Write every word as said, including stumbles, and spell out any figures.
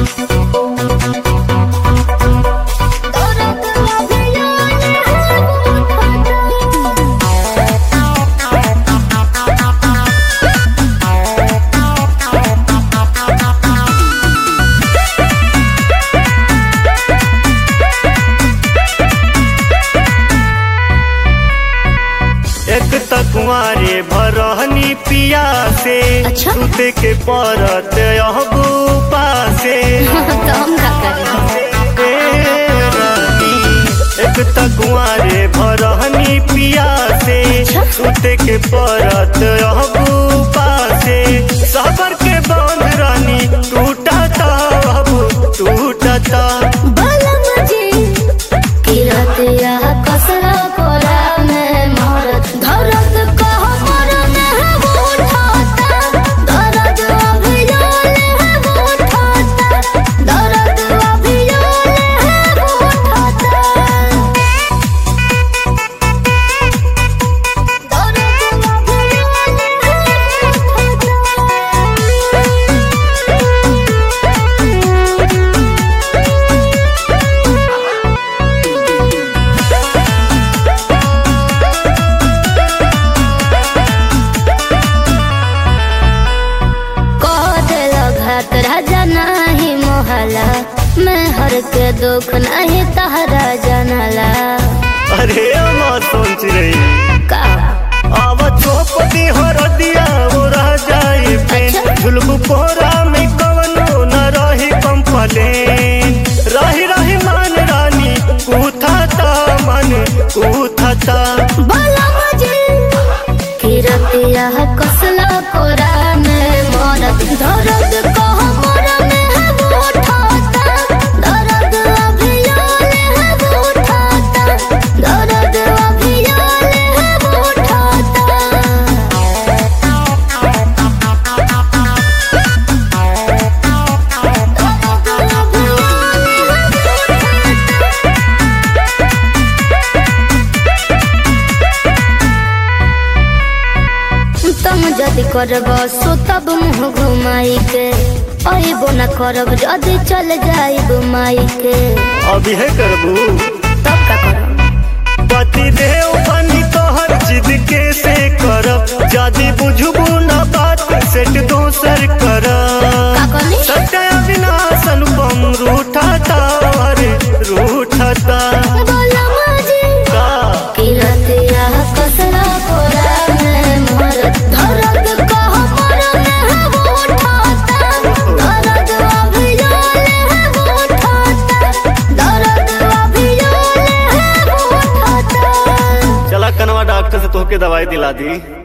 कुंवारे भरहनी पिया से अच्छा? सुते के परत अहबू पासे एक त कुंवारे भरहनी पिया से अच्छा? सुते के परत अहबू पासे सबर के बांध रानी टूटता अब टूटता कसरा कोरा में मरत धरत कह मर में है उठाता दर्द अभियान है उठाता दर्द अभियान है उठाता दर्द अभियान राजा नहीं मोहला मैं हर के दुख नहीं तहरा जानला। अरे अम्मा सोच रही का अब चौपती हर दिया वो रह जाए पेन झुलबू पोरा में कवनो न रही कंप्लेन रही रही मान रानी कूथाता मन कूथाता बोला मुझे कि रतिया कसला कोरा में मरद दर्द कह मोरा में है उठाता दर्द अभियान है उठाता दर्द अभियान है उठाता तुम जदि करब सो तब मुँह घुमाई के अबो न करब जदि चल जाइब माई के अभी है करबू तब का करब पति देव बनी तोहर जिद के से करब जदि बुझबू न बात सेट दोसर करब का कहली सत्य अविनाश अनुपम रूठाता अरे रूठाता बोला मुझे का कि रतिया कसरा कोरा में मरद दर्द कह मोरा में है उठाता दर्द अभियान है उठाता दर्द अभियान है उठाता चला कनवा डॉक्टर से तोहके दवाई दिला दी।